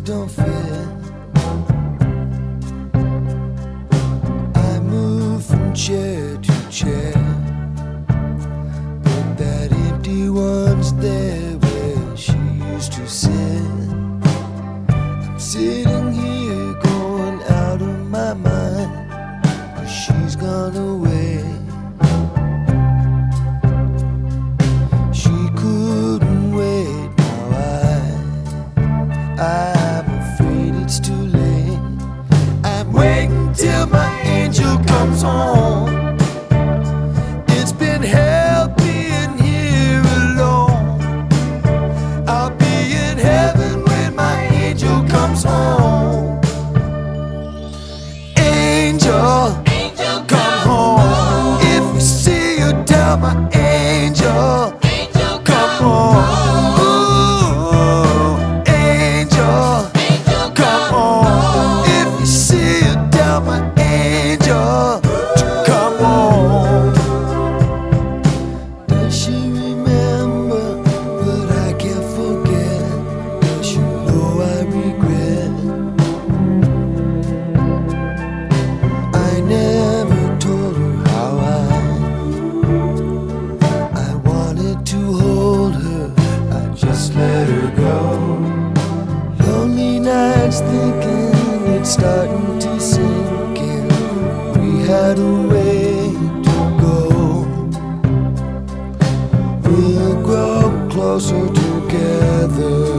don't fit. I move from chair to chair, but that empty one's there where she used to sit. I'm sitting here going out of my mind, 'cause she's gone away. She couldn't wait, now I'm afraid it's too late. I'm waiting till my angel comes home. It's been hell being here alone. I'll be in heaven when my angel comes home. Angel, Angel, come home. If you see you, tell my angel, Angel, come home. Ooh, angel, Angel, come home. If you see you, tell my angel to come home. Does she remember? But I can't forget. Does she know I regret? I never told her how I wanted to hold her. I just let her go. Lonely nights thinking it's starting to sink in. We had a way to go. We'll grow closer together.